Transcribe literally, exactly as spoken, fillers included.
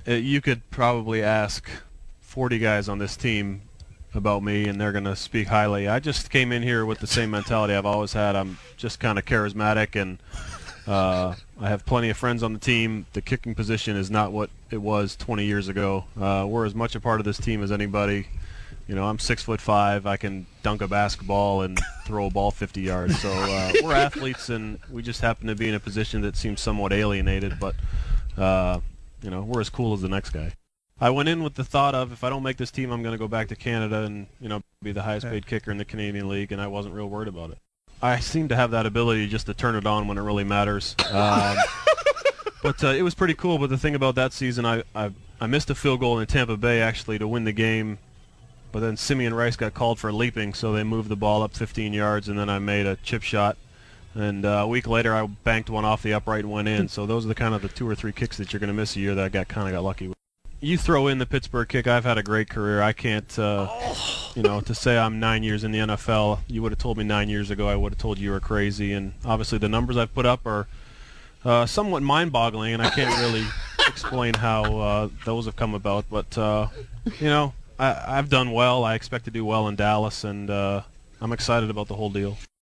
uh, you could probably ask forty guys on this team about me, and they're going to speak highly. I just came in here with the same mentality I've always had. I'm just kind of charismatic, and uh, I have plenty of friends on the team. The kicking position is not what it was twenty years ago. Uh, we're as much a part of this team as anybody. You know, I'm six foot five. I can dunk a basketball and throw a ball fifty yards. So uh, we're athletes, and we just happen to be in a position that seems somewhat alienated. But uh, you know, we're as cool as the next guy. I went in with the thought of, if I don't make this team, I'm going to go back to Canada and, you know, be the highest paid kicker in the Canadian League, and I wasn't real worried about it. I seem to have that ability just to turn it on when it really matters. Um, but uh, it was pretty cool. But the thing about that season, I, I I missed a field goal in Tampa Bay actually to win the game. But then Simeon Rice got called for leaping, so they moved the ball up fifteen yards, and then I made a chip shot. And uh, a week later, I banked one off the upright and went in. So those are the kind of the two or three kicks that you're going to miss a year that I got kind of got lucky with. You throw in the Pittsburgh kick, I've had a great career. I can't, uh, you know, to say I'm nine years in the N F L, you would have told me nine years ago, I would have told you you were crazy. And obviously the numbers I've put up are uh, somewhat mind-boggling, and I can't really explain how uh, those have come about. But, uh, you know, I, I've done well. I expect to do well in Dallas, and uh, I'm excited about the whole deal.